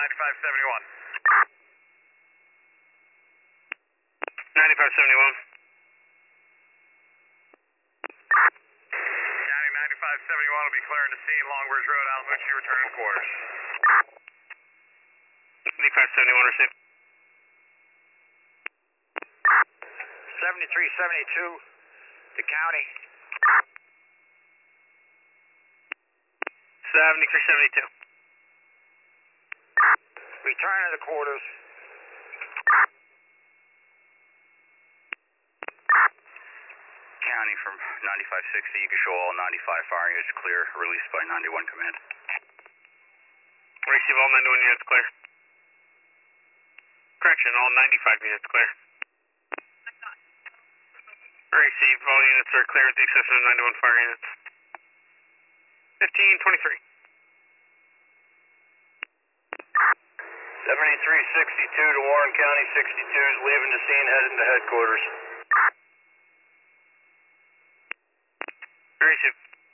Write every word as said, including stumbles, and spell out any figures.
ninety-five seventy-one. ninety-five seventy-one. County ninety-five seventy-one will be clearing the scene, Longbridge Road, Alamucci, returning quarters. ninety-five seventy-one, received. seventy-three seventy-two, the county. seventy-three seventy-two. Return to the quarters. County from ninety-five sixty, you can show all ninety-five fire units clear, released by ninety-one command. Receive all ninety-one units clear. Correction, all ninety-five units clear. Receive all units are clear with the exception of ninety-one fire units. fifteen twenty-three. seventy-three sixty-two to Warren County, sixty-two is leaving the scene, heading to headquarters. Receive.